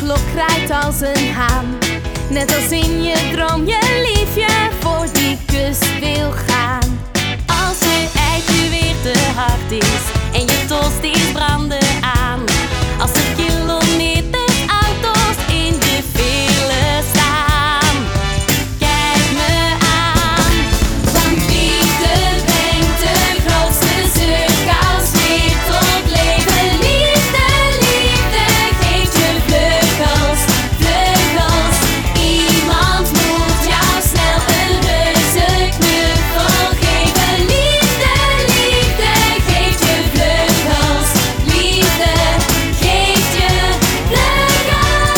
klok rijdt als een haan. Net als in je droom je liefje voor die kus wil gaan. Als je eitje weer te hard is en je toasties branden aan. Als er kilometers auto's in de file staan. Kijk me aan, want liefde brengt de grootste cirkels weer tot leven. Liefde, liefde geeft je vleugels, vleugels. Iemand moet jou snel een reuze knuffel geven. Liefde, liefde geeft je vleugels, liefde geeft je vleugels.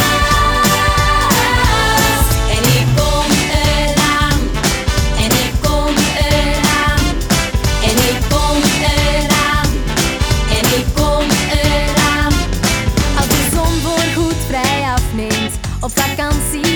En ik kom eraan, en ik kom eraan, en ik kom eraan, en ik kom eraan. Als de zon voorgoed vrij afneemt, op vakantie